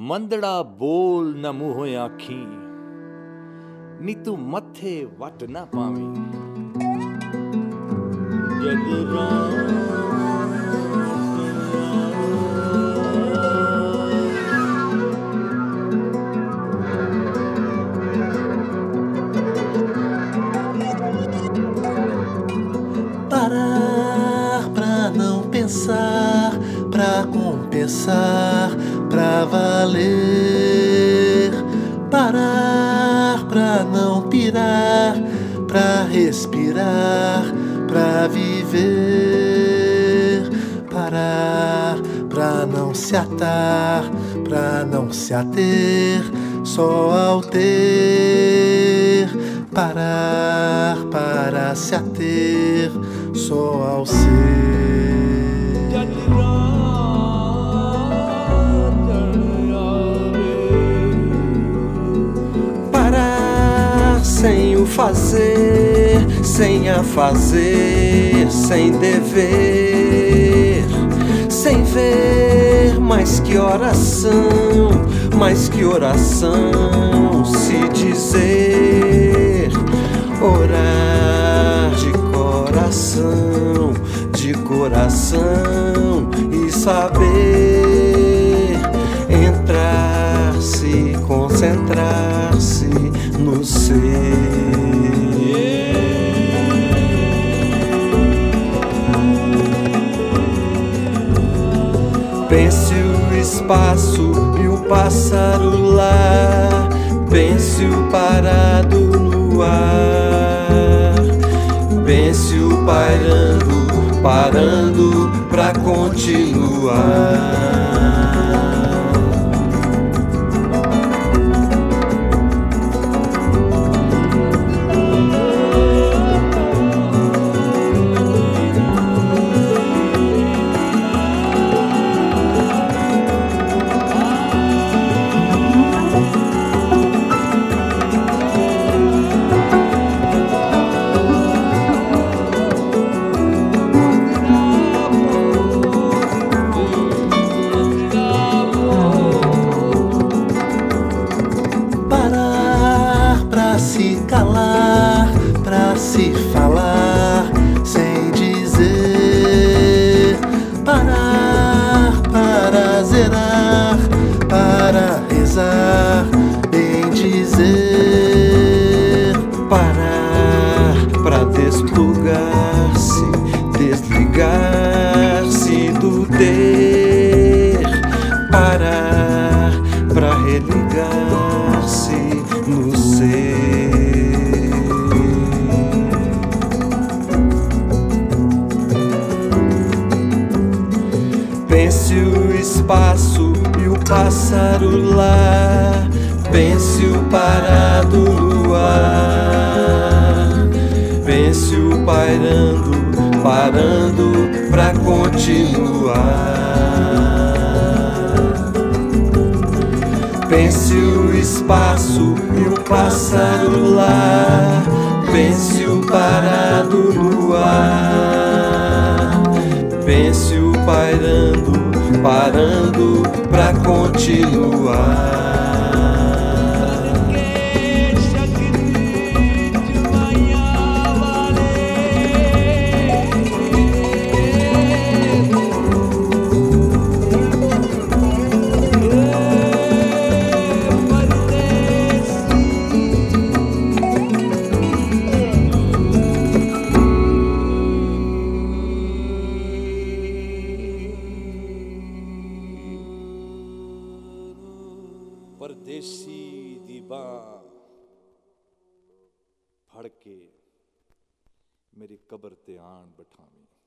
मंदड़ा बोल न मुँह आखी नी तू मथे वट न पावी Parar pra não pensar, pra compensar, pra valer. Parar pra não pirar, pra respirar, pra viver. Parar pra não se atar, pra não se ater, só ao ter. Parar para se ater, só ao ser. Parar sem o fazer, sem a fazer, sem dever, sem ver mais que oração, se dizer. Orar de coração e saber entrar-se, concentrar-se no ser. Pense o espaço e o pássaro lá, pense o parado no ar, pense o pairando, parando pra continuar. Se calar, pra se falar, sem dizer. Parar para zerar, para rezar, bem dizer. Parar pra desplugar-se, desligar-se do ter. Parar pra religar-se no ser. Pense o espaço e o pássaro lá, pense o parado no ar, pense o pairando, parando pra continuar. Pense o espaço e o pássaro lá, pense o parado no ar, pense o pairando, parando pra continuar. परदेसी दी बां फड़ के मेरी कबर ते आन बठावी।